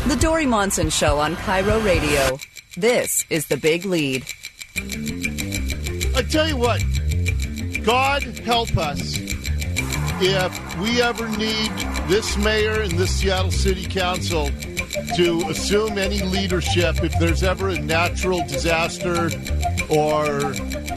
The Dory Monson Show on Cairo Radio. This is The Big Lead. I tell you what, God help us if we ever need this mayor and this Seattle City Council to assume any leadership if there's ever a natural disaster or,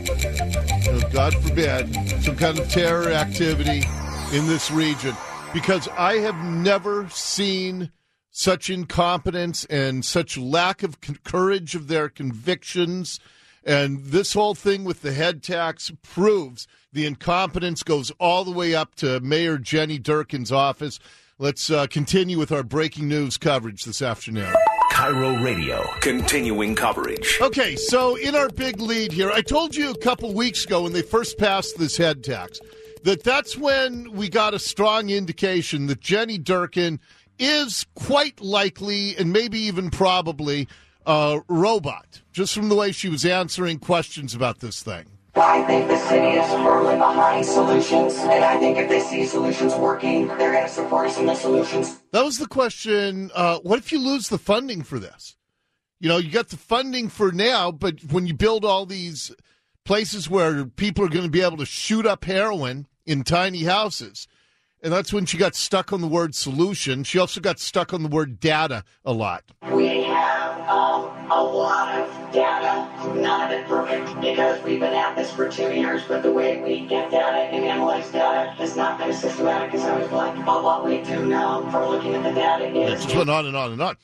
God forbid, some kind of terror activity in this region. Because I have never seen such incompetence and such lack of courage of their convictions. And this whole thing with the head tax proves the incompetence goes all the way up to Mayor Jenny Durkin's office. Let's continue with our breaking news coverage this afternoon. Cairo Radio, continuing coverage. Okay, so in our big lead here, I told you a couple weeks ago when they first passed this head tax that's when we got a strong indication that Jenny Durkin is quite likely and maybe even probably a robot, just from the way she was answering questions about this thing. I think the city is firmly behind solutions, and I think if they see solutions working, they're going to support us in the solutions. That was the question. What if you lose the funding for this? You know, you got the funding for now, but when you build all these places where people are going to be able to shoot up heroin in tiny houses, and that's when she got stuck on the word solution. She also got stuck on the word data a lot. We have a lot of data, none of it perfect, because we've been at this for 2 years, but the way we get data and analyze data has not been as systematic as I would like. But what we do know from looking at the data is... It just went on and on and on.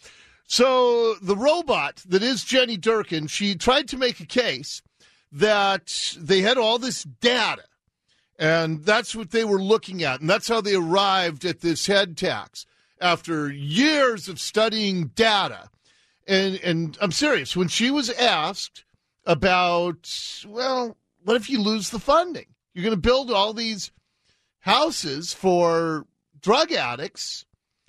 So the robot that is Jenny Durkin, she tried to make a case that they had all this data, and that's what they were looking at, and that's how they arrived at this head tax after years of studying data. And I'm serious. When she was asked about, well, what if you lose the funding? You're going to build all these houses for drug addicts,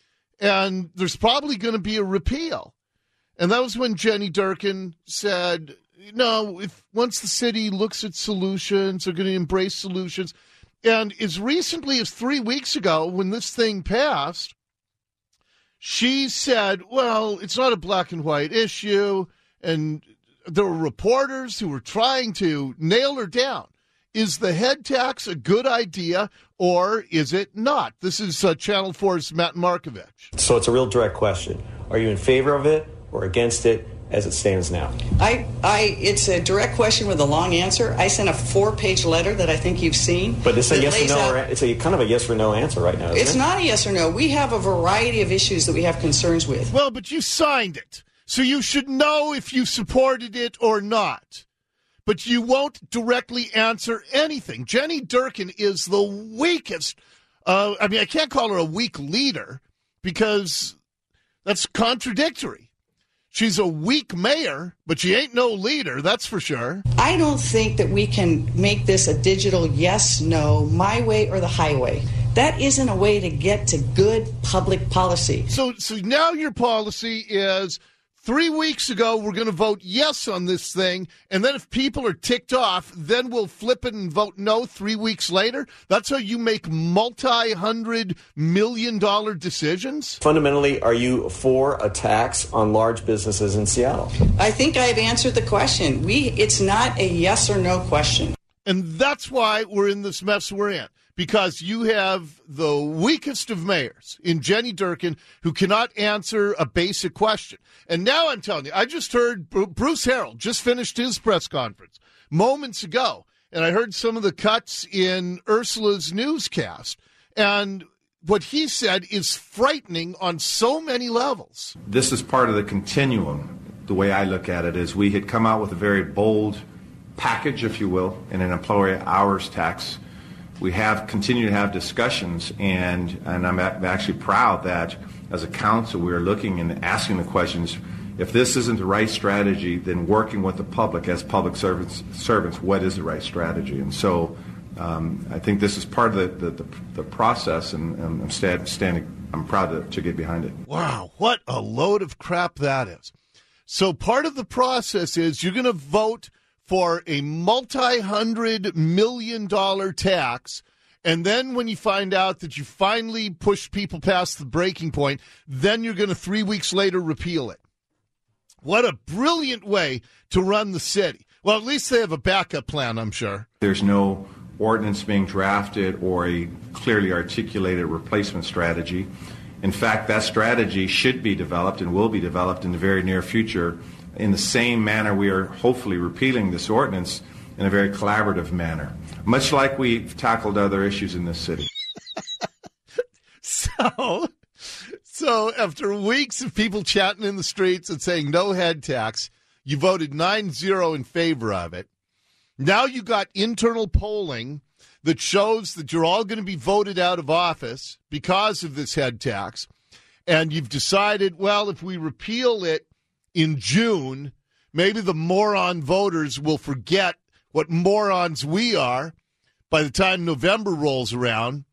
and there's probably going to be a repeal. And that was when Jenny Durkin said, no, if once the city looks at solutions, they're going to embrace solutions. And as recently as 3 weeks ago, when this thing passed, she said, well, it's not a black and white issue. And there were reporters who were trying to nail her down. Is the head tax a good idea or is it not? This is Channel 4's Matt Markovich. So it's a real direct question. Are you in favor of it or against it as it stands now? It's a direct question with a long answer. I sent a 4-page letter that I think you've seen. But it's a yes or no. It's a kind of a yes or no answer right now. It's not a yes or no. We have a variety of issues that we have concerns with. Well, but you signed it, so you should know if you supported it or not. But you won't directly answer anything. Jenny Durkin is the weakest. I can't call her a weak leader because that's contradictory. She's a weak mayor, but she ain't no leader, that's for sure. I don't think that we can make this a digital yes, no, my way or the highway. That isn't a way to get to good public policy. So now your policy is 3 weeks ago we're going to vote yes on this thing, and then if people are ticked off, then we'll flip it and vote no 3 weeks later? That's how you make multi-$100 million decisions? Fundamentally, are you for a tax on large businesses in Seattle? I think I've answered the question. It's not a yes or no question. And that's why we're in this mess we're in. Because you have the weakest of mayors in Jenny Durkin who cannot answer a basic question. And now I'm telling you, I just heard Bruce Harrell just finished his press conference moments ago, and I heard some of the cuts in Ursula's newscast. And what he said is frightening on so many levels. This is part of the continuum. The way I look at it is we had come out with a very bold package, if you will, in an employee hours tax. We have continued to have discussions, and I'm actually proud that as a council we are looking and asking the questions, if this isn't the right strategy, then working with the public as public servants, what is the right strategy? And so I think this is part of the process, and I'm proud to get behind it. Wow, what a load of crap that is. So part of the process is you're going to vote for a multi-$100 million tax, And then when you find out that you finally pushed people past the breaking point, then you're going to 3 weeks later repeal it. What a brilliant way to run the city. Well, at least they have a backup plan, I'm sure. There's no ordinance being drafted or a clearly articulated replacement strategy. In fact, that strategy should be developed and will be developed in the very near future in the same manner we are hopefully repealing this ordinance, in a very collaborative manner, much like we've tackled other issues in this city. So after weeks of people chatting in the streets and saying no head tax, you voted 9-0 in favor of it. Now you got internal polling that shows that you're all going to be voted out of office because of this head tax. And you've decided, well, if we repeal it in June, maybe the moron voters will forget what morons we are by the time November rolls around.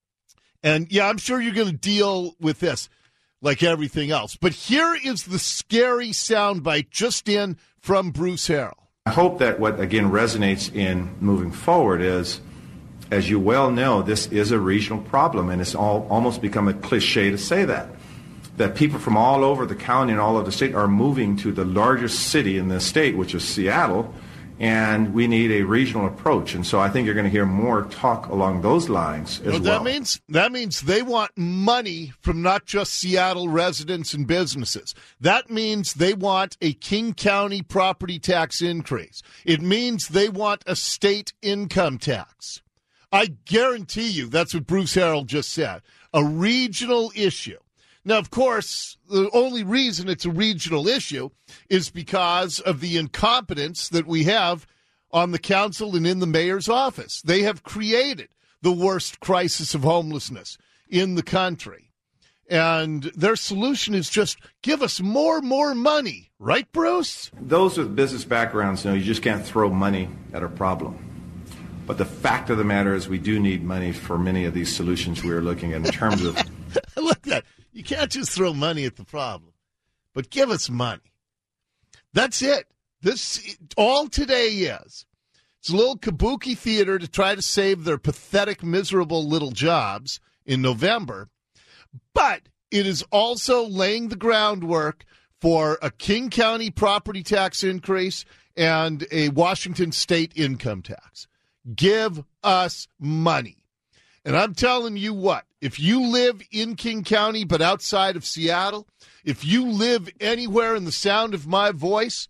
And, yeah, I'm sure you're going to deal with this like everything else. But here is the scary soundbite just in from Bruce Harrell. I hope that what, again, resonates in moving forward is, as you well know, this is a regional problem, and it's almost become a cliche to say that people from all over the county and all over the state are moving to the largest city in the state, which is Seattle, and we need a regional approach. And so I think you're going to hear more talk along those lines as well. That means they want money from not just Seattle residents and businesses. That means they want a King County property tax increase. It means they want a state income tax. I guarantee you that's what Bruce Harrell just said. A regional issue. Now, of course, the only reason it's a regional issue is because of the incompetence that we have on the council and in the mayor's office. They have created the worst crisis of homelessness in the country. And their solution is just give us more money. Right, Bruce? Those with business backgrounds know you just can't throw money at a problem. But the fact of the matter is we do need money for many of these solutions we are looking at in terms of... Look at that. You can't just throw money at the problem, but give us money. That's it. This all today is. It's a little kabuki theater to try to save their pathetic, miserable little jobs in November. But it is also laying the groundwork for a King County property tax increase and a Washington state income tax. Give us money. And I'm telling you what, if you live in King County but outside of Seattle, if you live anywhere in the sound of my voice,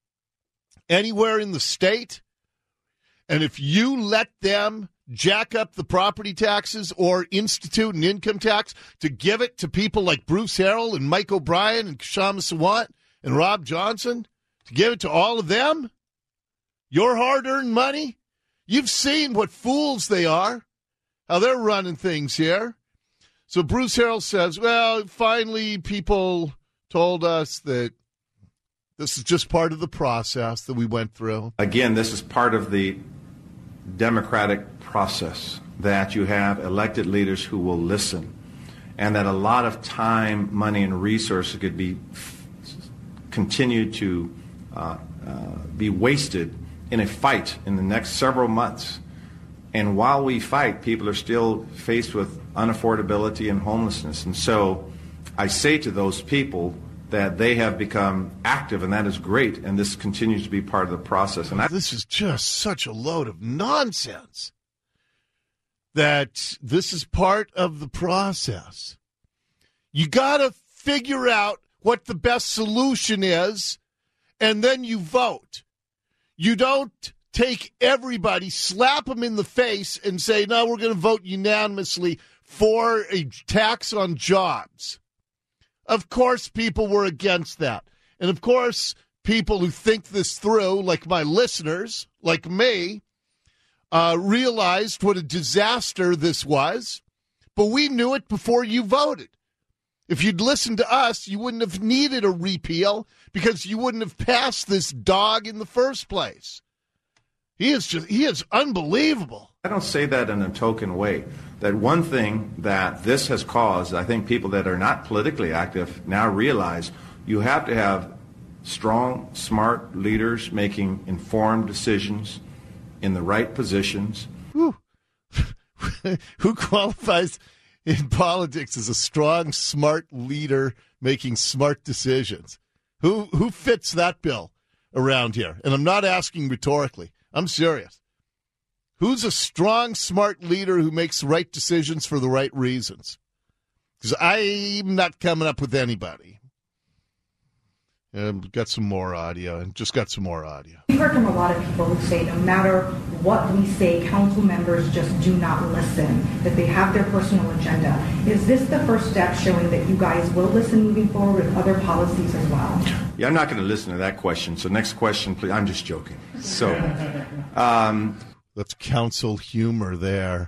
anywhere in the state, and if you let them jack up the property taxes or institute an income tax to give it to people like Bruce Harrell and Mike O'Brien and Kshama Sawant and Rob Johnson, to give it to all of them, your hard-earned money, you've seen what fools they are, how they're running things here. So Bruce Harrell says, well, finally people told us that this is just part of the process that we went through. Again, this is part of the democratic process, that you have elected leaders who will listen, and that a lot of time, money, and resources could be continued to be wasted in a fight in the next several months. And while we fight, people are still faced with unaffordability and homelessness. And so I say to those people that they have become active, and that is great, and this continues to be part of the process. And this is just such a load of nonsense, that this is part of the process. You got to figure out what the best solution is, and then you vote. You don't take everybody, slap them in the face, and say, no, we're going to vote unanimously for a tax on jobs. Of course, people were against that. And of course, people who think this through, like my listeners, like me, realized what a disaster this was. But we knew it before you voted. If you'd listened to us, you wouldn't have needed a repeal because you wouldn't have passed this dog in the first place. He is unbelievable. I don't say that in a token way. That one thing that this has caused, I think people that are not politically active now realize you have to have strong, smart leaders making informed decisions in the right positions. Who qualifies in politics as a strong, smart leader making smart decisions? Who fits that bill around here? And I'm not asking rhetorically. I'm serious. Who's a strong, smart leader who makes the right decisions for the right reasons? Because I'm not coming up with anybody. Got some more audio, and just got some more audio. We've heard from a lot of people who say no matter what we say, council members just do not listen, that they have their personal agenda. Is this the first step showing that you guys will listen moving forward with other policies as well? Yeah, I'm not going to listen to that question. So next question, please. I'm just joking. So that's council humor there.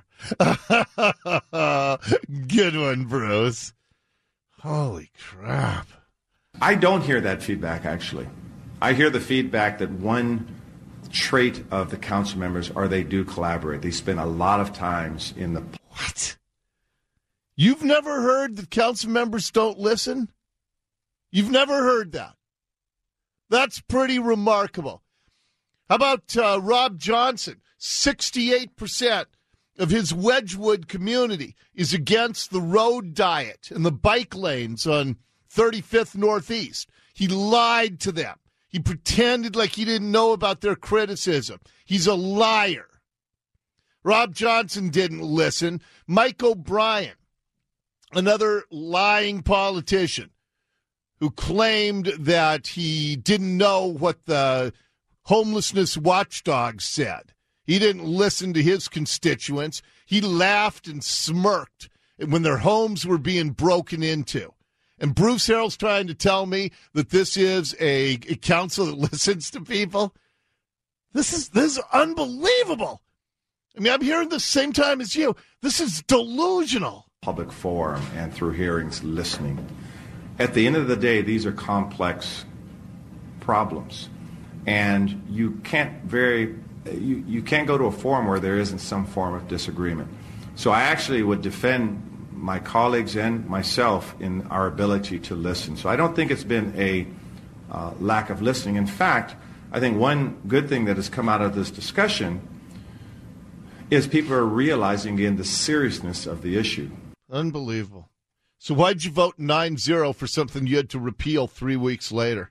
Good one, Bruce. Holy crap. I don't hear that feedback, actually. I hear the feedback that one trait of the council members are they do collaborate. They spend a lot of times in the... What? You've never heard that council members don't listen? You've never heard that? That's pretty remarkable. How about Rob Johnson? 68% of his Wedgwood community is against the road diet and the bike lanes on 35th Northeast. He lied to them. He pretended like he didn't know about their criticism. He's a liar. Rob Johnson didn't listen. Mike O'Brien, another lying politician who claimed that he didn't know what the homelessness watchdog said. He didn't listen to his constituents. He laughed and smirked when their homes were being broken into. And Bruce Harrell's trying to tell me that this is a council that listens to people. This is unbelievable. I mean, I'm hearing the same time as you. This is delusional. Public forum and through hearings, listening. At the end of the day, these are complex problems. And you can't you can't go to a forum where there isn't some form of disagreement. So I actually would defend my colleagues and myself in our ability to listen. So I don't think it's been a lack of listening. In fact, I think one good thing that has come out of this discussion is people are realizing again the seriousness of the issue. Unbelievable. So why'd you vote 9-0 for something you had to repeal 3 weeks later?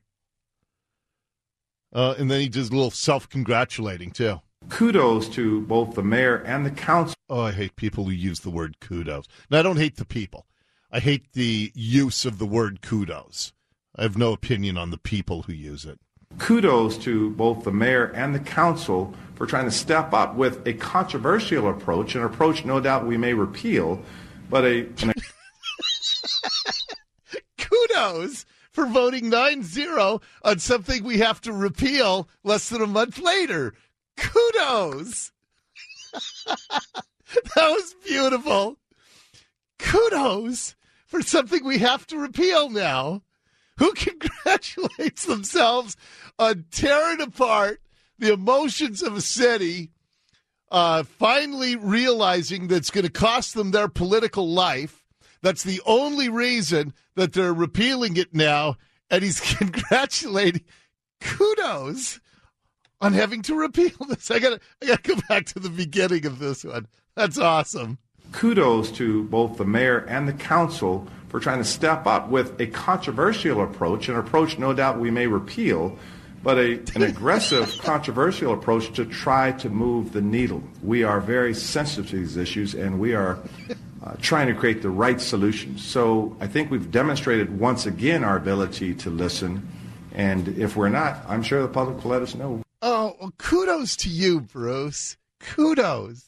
And then he does a little self-congratulating, too. Kudos to both the mayor and the council. Oh, I hate people who use the word kudos. Now, I don't hate the people. I hate the use of the word kudos. I have no opinion on the people who use it. Kudos to both the mayor and the council for trying to step up with a controversial approach, an approach no doubt we may repeal, but Kudos for voting 9-0 on something we have to repeal less than a month later. Kudos. That was beautiful. Kudos for something we have to repeal now. Who congratulates themselves on tearing apart the emotions of a city, finally realizing that it's going to cost them their political life. That's the only reason that they're repealing it now, and he's congratulating. Kudos on having to repeal this. I gotta go back to the beginning of this one. That's awesome. Kudos to both the mayor and the council for trying to step up with a controversial approach, an approach no doubt we may repeal, but an aggressive, controversial approach to try to move the needle. We are very sensitive to these issues, and we are trying to create the right solutions. So I think we've demonstrated once again our ability to listen, and if we're not, I'm sure the public will let us know. Oh, well, kudos to you, Bruce. Kudos.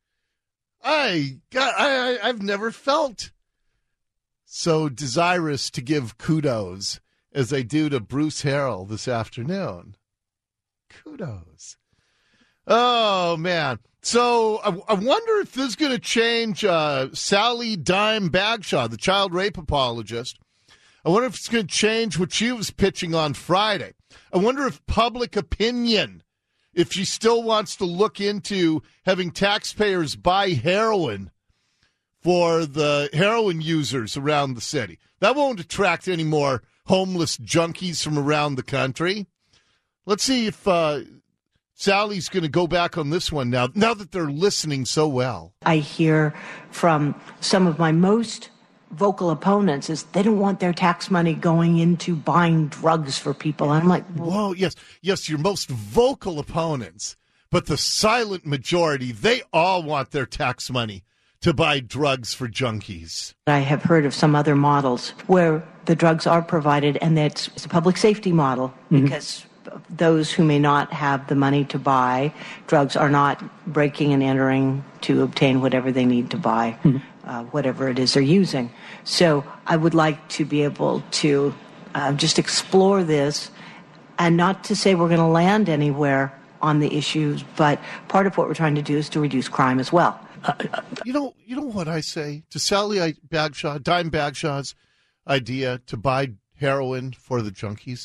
I've never felt so desirous to give kudos as I do to Bruce Harrell this afternoon. Kudos. Oh, man. So I wonder if this is going to change Sally Dime Bagshaw, the child rape apologist. I wonder if it's going to change what she was pitching on Friday. I wonder if public opinion, if she still wants to look into having taxpayers buy heroin for the heroin users around the city. That won't attract any more homeless junkies from around the country. Let's see if Sally's going to go back on this one now that they're listening so well. I hear from some of my most vocal opponents is they don't want their tax money going into buying drugs for people. And I'm like, whoa, yes, your most vocal opponents, but the silent majority, they all want their tax money to buy drugs for junkies. I have heard of some other models where the drugs are provided, and it's a public safety model because those who may not have the money to buy drugs are not breaking and entering to obtain whatever they need to buy, whatever it is they're using. So I would like to be able to just explore this, and not to say we're going to land anywhere on the issues, but part of what we're trying to do is to reduce crime as well. You know what I say to Sally Bagshaw, Dime Bagshaw's idea to buy heroin for the junkies?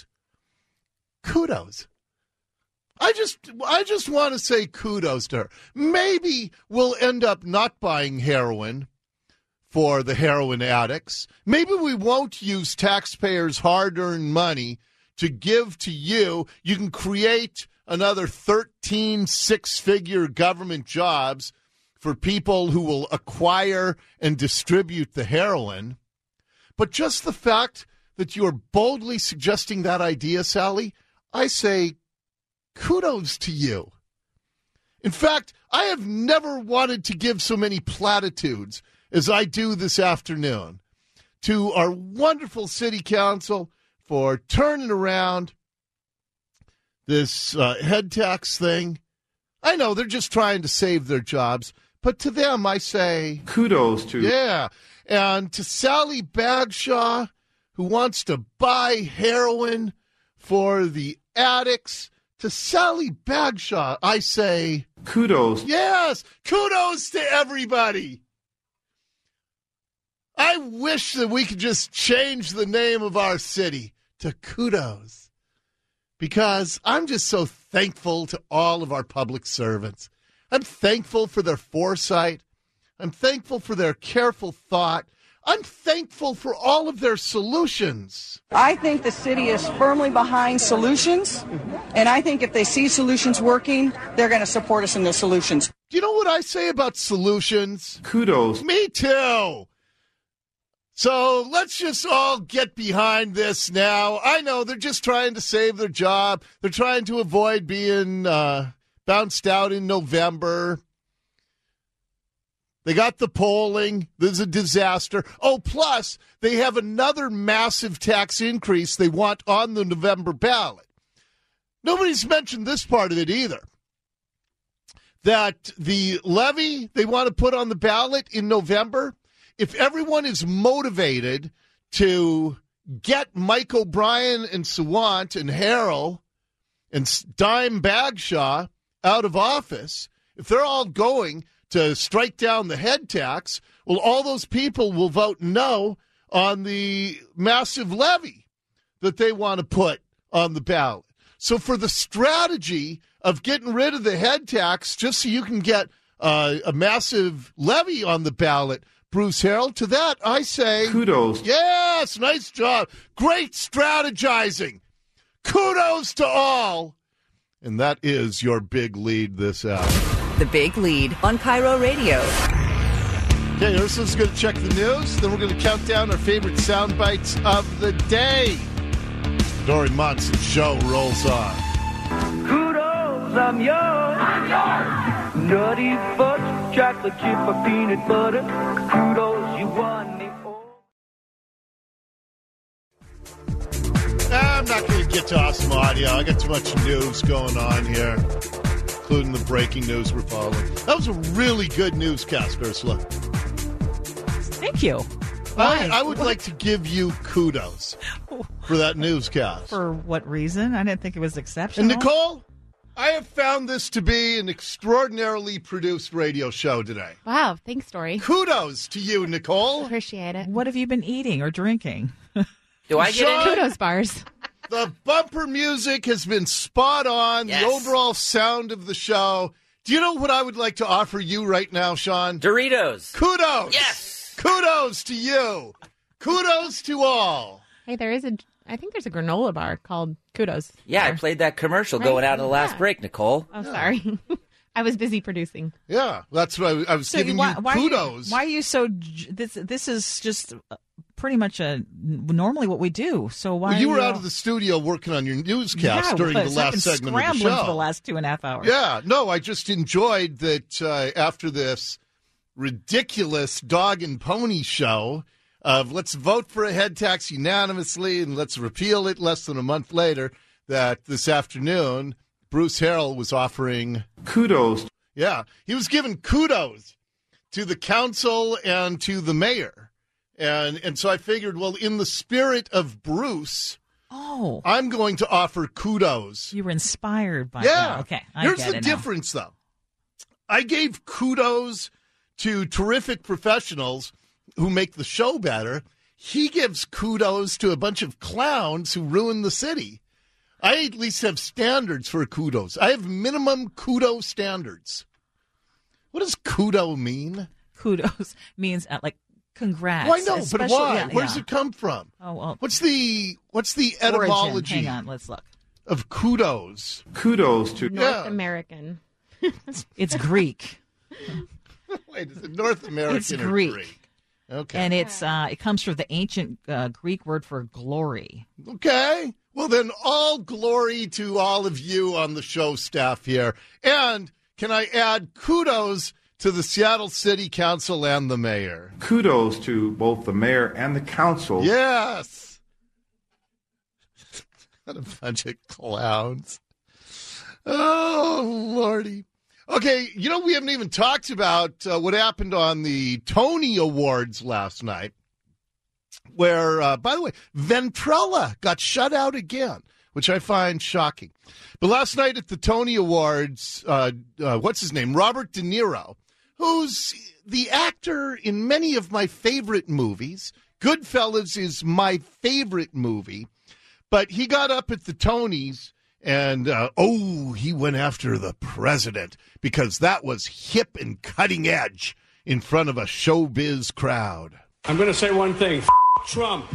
Kudos. I just want to say kudos to her. Maybe we'll end up not buying heroin for the heroin addicts. Maybe we won't use taxpayers' hard-earned money to give to you. You can create another 13 six-figure government jobs for people who will acquire and distribute the heroin. But just the fact that you're boldly suggesting that idea, Sally, I say kudos to you. In fact, I have never wanted to give so many platitudes as I do this afternoon to our wonderful city council for turning around this head tax thing. I know they're just trying to save their jobs, but to them I say kudos to. Yeah, and to Sally Bagshaw, who wants to buy heroin for the addicts, to Sally Bagshaw, I say kudos. Yes, kudos to everybody. I wish that we could just change the name of our city to Kudos, because I'm just so thankful to all of our public servants. I'm thankful for their foresight. I'm thankful for their careful thought. I'm thankful for all of their solutions. I think the city is firmly behind solutions, and I think if they see solutions working, they're going to support us in the solutions. Do you know what I say about solutions? Kudos. Me too. So let's just all get behind this now. I know they're just trying to save their job. They're trying to avoid being bounced out in November. They got the polling. There's a disaster. Oh, plus, they have another massive tax increase they want on the November ballot. Nobody's mentioned this part of it either. That the levy they want to put on the ballot in November, if everyone is motivated to get Mike O'Brien and Sawant and Harrell and Dime Bagshaw out of office, if they're all going to strike down the head tax, well, all those people will vote no on the massive levy that they want to put on the ballot. So for the strategy of getting rid of the head tax just so you can get a massive levy on the ballot, Bruce Harrell, to that I say kudos. Yes, nice job. Great strategizing. Kudos to all. And that is your big lead this hour. The Big Lead on Cairo Radio. Okay, Ursula's going to check the news. Then we're going to count down our favorite sound bites of the day. Dory Monson Show rolls on. Kudos, I'm yours. I'm yours. Nutty fudge, chocolate chip, or peanut butter. Kudos, you won me all. I'm not going to get to awesome audio. I got too much news going on here, including the breaking news we're following. That was a really good newscast, Ursula. Thank you. I would like to give you kudos for that newscast. For what reason? I didn't think it was exceptional. And Nicole, I have found this to be an extraordinarily produced radio show today. Wow, thanks, Dory. Kudos to you, Nicole. Appreciate it. What have you been eating or drinking? Do I get any kudos bars? The bumper music has been spot on. Yes. The overall sound of the show. Do you know what I would like to offer you right now, Sean? Doritos. Kudos. Yes. Kudos to you. Kudos to all. Hey, there is I think there's a granola bar called Kudos. Yeah, I played that commercial going out of the last break, Nicole. Oh, sorry. I was busy producing. Yeah, that's what I was giving you kudos. Why are you so? This is just pretty much normally what we do. So why? Well, you were out of the studio working on your newscast during the last segment of the show. For the last 2.5 hours. Yeah, no, I just enjoyed that after this ridiculous dog and pony show of let's vote for a head tax unanimously and let's repeal it less than a month later, that this afternoon Bruce Harrell was offering kudos. Yeah, he was giving kudos to the council and to the mayor. And so I figured, well, in the spirit of Bruce, I'm going to offer kudos. You were inspired by that. Okay, Here's the difference, though. I gave kudos to terrific professionals who make the show better. He gives kudos to a bunch of clowns who ruin the city. I at least have standards for kudos. I have minimum kudo standards. What does kudo mean? Kudos means like congrats. Well, I know, but why? Where does it come from? Oh, well. What's the etymology? Hang on, let's look. Of kudos. Kudos to North American. It's Greek. Wait, is it North American it's or Greek? Okay. And it comes from the ancient Greek word for glory. Okay. Well, then all glory to all of you on the show staff here. And can I add kudos to the Seattle City Council and the mayor? Kudos to both the mayor and the council. Yes. What a bunch of clowns. Oh, Lordy. Okay, we haven't even talked about what happened on the Tony Awards last night, where, by the way, Ventrella got shut out again, which I find shocking. But last night at the Tony Awards, what's his name? Robert De Niro, who's the actor in many of my favorite movies. Goodfellas is my favorite movie. But he got up at the Tonys and, he went after the president because that was hip and cutting edge in front of a showbiz crowd. I'm going to say one thing. Trump.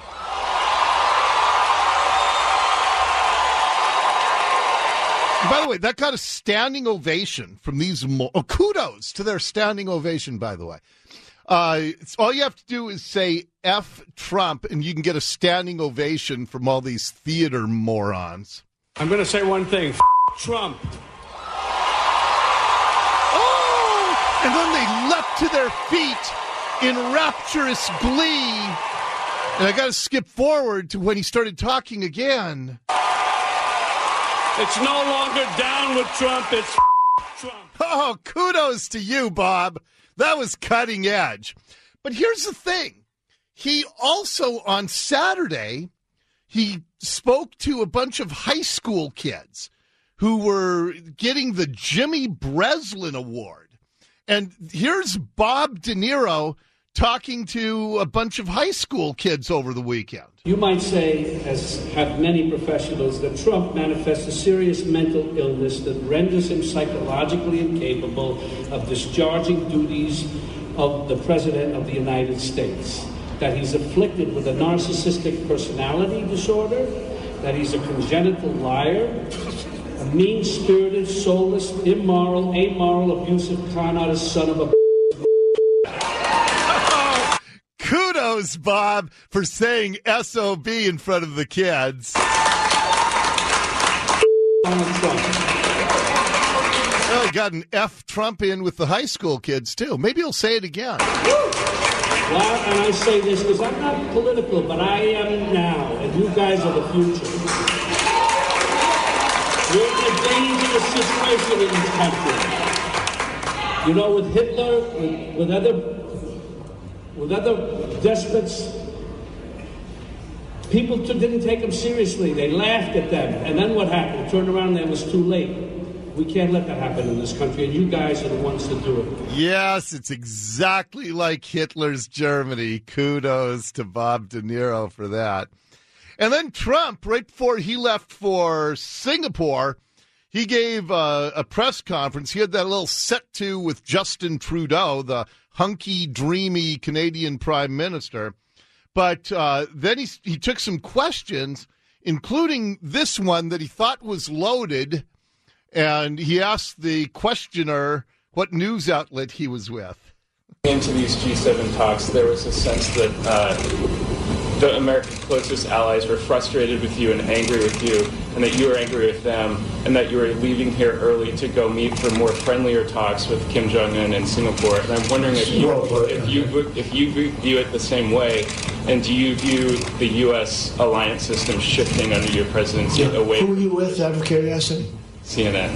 By the way, that got a standing ovation from these. Kudos to their standing ovation, by the way. All you have to do is say F Trump, and you can get a standing ovation from all these theater morons. I'm going to say one thing. Trump. Oh! And then they leapt to their feet in rapturous glee. And I got to skip forward to when he started talking again. It's no longer down with Trump. It's Trump. Oh, kudos to you, Bob. That was cutting edge. But here's the thing. He also, on Saturday, he spoke to a bunch of high school kids who were getting the Jimmy Breslin Award. And here's Bob De Niro talking to a bunch of high school kids over the weekend. You might say, as have many professionals, that Trump manifests a serious mental illness that renders him psychologically incapable of discharging duties of the President of the United States. That he's afflicted with a narcissistic personality disorder, that he's a congenital liar, a mean-spirited, soulless, immoral, amoral, abusive, con-artist son of a... Kudos, Bob, for saying SOB in front of the kids. Well, he got an F Trump in with the high school kids, too. Maybe he'll say it again. Well, and I say this because I'm not political, but I am now, and you guys are the future. We're in a dangerous situation in this country. With Hitler, with other despots, people didn't take them seriously. They laughed at them. And then what happened? Turned around and it was too late. We can't let that happen in this country, and you guys are the ones to do it. Yes, it's exactly like Hitler's Germany. Kudos to Bob De Niro for that. And then Trump, right before he left for Singapore, he gave a press conference. He had that little set-to with Justin Trudeau, the hunky, dreamy Canadian Prime Minister. But then he took some questions, including this one that he thought was loaded, and he asked the questioner what news outlet he was with. Into these G7 talks, there was a sense that the America's closest allies were frustrated with you and angry with you, and that you were angry with them, and that you were leaving here early to go meet for more friendlier talks with Kim Jong-un in Singapore. And I'm wondering if you view it the same way, and do you view the U.S. alliance system shifting under your presidency away? Who are you with, out of curiosity? CNN.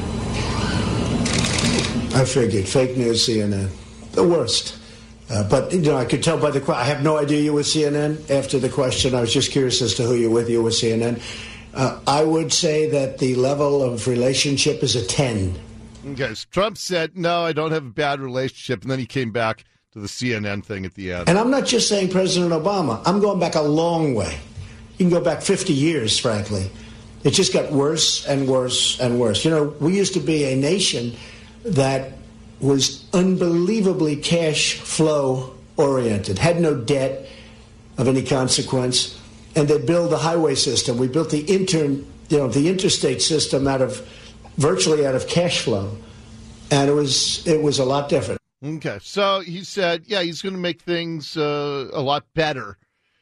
I figured. Fake news, CNN. The worst. But, I could tell by the question. I have no idea you were CNN after the question. I was just curious as to who you're with. You were CNN. I would say that the level of relationship is a 10. Okay, so Trump said, no, I don't have a bad relationship, and then he came back to the CNN thing at the end. And I'm not just saying President Obama. I'm going back a long way. You can go back 50 years, frankly. It just got worse and worse and worse. We used to be a nation that was unbelievably cash flow oriented, had no debt of any consequence, and they built the highway system. We built the interstate system virtually out of cash flow, and it was a lot different. Okay, so he said, he's going to make things a lot better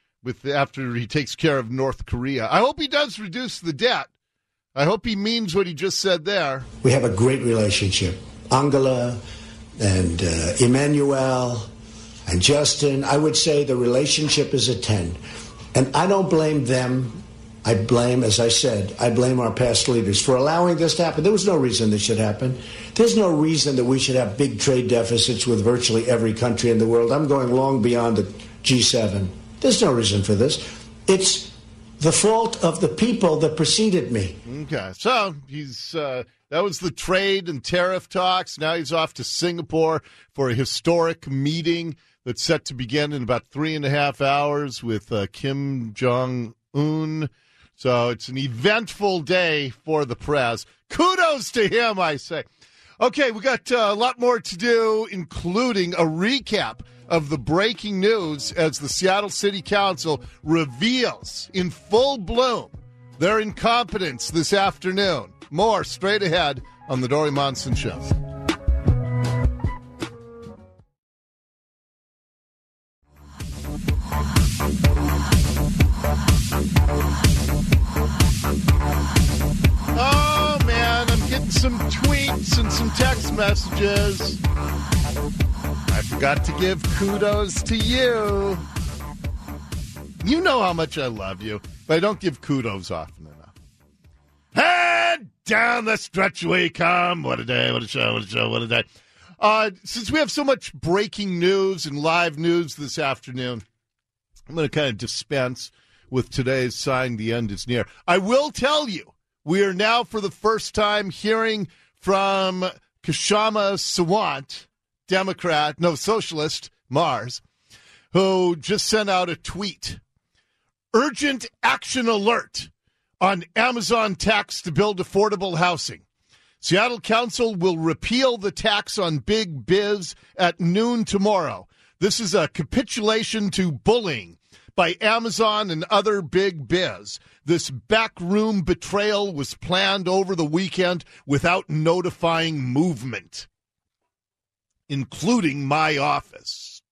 after he takes care of North Korea. I hope he does reduce the debt. I hope he means what he just said there. We have a great relationship. Angela and Emmanuel and Justin, I would say the relationship is a 10. And I don't blame them. As I said, I blame our past leaders for allowing this to happen. There was no reason this should happen. There's no reason that we should have big trade deficits with virtually every country in the world. I'm going long beyond the G7. There's no reason for this. It's the fault of the people that preceded me. Okay, so he's that was the trade and tariff talks. Now he's off to Singapore for a historic meeting that's set to begin in about 3.5 hours with Kim Jong-un. So it's an eventful day for the press. Kudos to him, I say. Okay, we got a lot more to do, including a recap of the breaking news as the Seattle City Council reveals in full bloom their incompetence this afternoon. More straight ahead on the Dori Monson Show. Oh, man, I'm getting some tweets and some text messages. I forgot to give kudos to you. You know how much I love you, but I don't give kudos often enough. And down the stretch we come. What a day, what a show, what a show, what a day. Since we have so much breaking news and live news this afternoon, I'm going to kind of dispense with today's sign the end is near. I will tell you, we are now for the first time hearing from Kshama Sawant, Socialist, Mars, who just sent out a tweet. Urgent action alert on Amazon tax to build affordable housing. Seattle Council will repeal the tax on big biz at noon tomorrow. This is a capitulation to bullying by Amazon and other big biz. This backroom betrayal was planned over the weekend without notifying movement, including my office.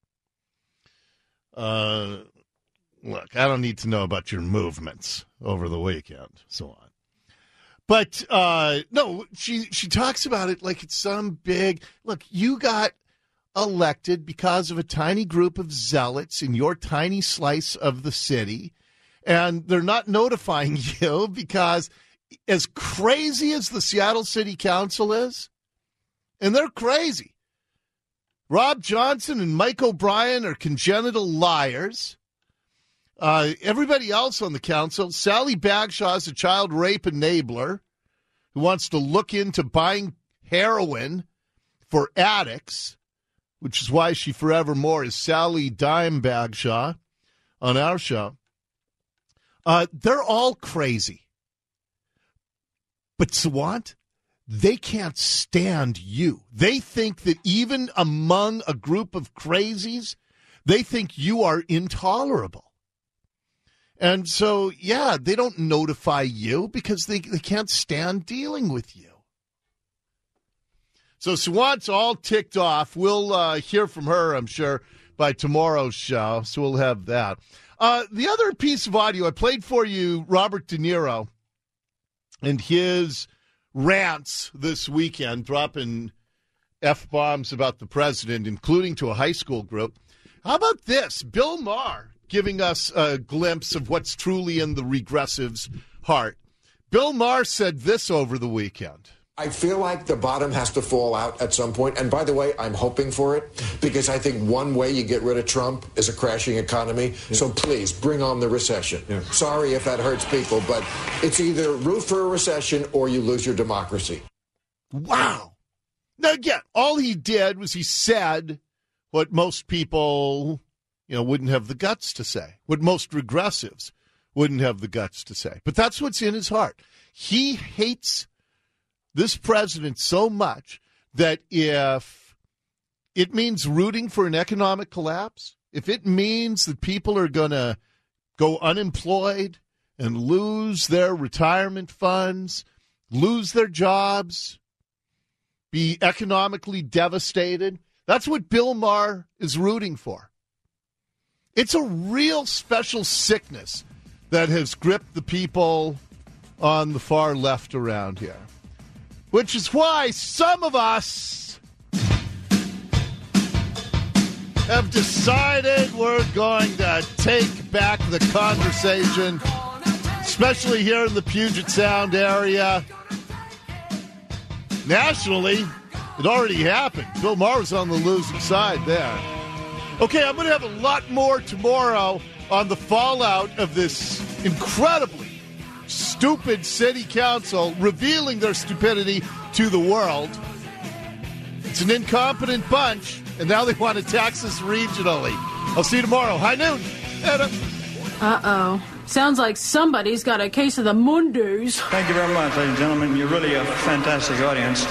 Look, I don't need to know about your movements over the weekend, so on. But, no, she talks about it like it's some big... Look, you got elected because of a tiny group of zealots in your tiny slice of the city, and they're not notifying you because as crazy as the Seattle City Council is, and they're crazy, Rob Johnson and Mike O'Brien are congenital liars. Everybody else on the council, Sally Bagshaw is a child rape enabler who wants to look into buying heroin for addicts, which is why she forevermore is Sally Dime Bagshaw on our show. They're all crazy. But Sawant, they can't stand you. They think that even among a group of crazies, they think you are intolerable. And so, yeah, they don't notify you because they can't stand dealing with you. So Sawant's all ticked off. We'll hear from her, I'm sure, by tomorrow's show, so we'll have that. The other piece of audio, I played for you Robert De Niro and his rants this weekend, dropping F-bombs about the president, including to a high school group. How about this? Bill Maher giving us a glimpse of what's truly in the regressive's heart. Bill Maher said this over the weekend. I feel like the bottom has to fall out at some point. And by the way, I'm hoping for it because I think one way you get rid of Trump is a crashing economy. Yeah. So please bring on the recession. Yeah. Sorry if that hurts people, but it's either root for a recession or you lose your democracy. Wow. Now, again, all he did was he said what most people, wouldn't have the guts to say, what most regressives wouldn't have the guts to say. But that's what's in his heart. He hates this president so much that if it means rooting for an economic collapse, if it means that people are going to go unemployed and lose their retirement funds, lose their jobs, be economically devastated, that's what Bill Maher is rooting for. It's a real special sickness that has gripped the people on the far left around here. Which is why some of us have decided we're going to take back the conversation, especially here in the Puget Sound area. Nationally, it already happened. Bill Maher was on the losing side there. Okay, I'm going to have a lot more tomorrow on the fallout of this incredibly stupid city council revealing their stupidity to the world. It's an incompetent bunch, and now they want to tax us regionally. I'll see you tomorrow. High noon. Uh-oh. Sounds like somebody's got a case of the Mundus. Thank you very much, ladies and gentlemen. You're really a fantastic audience.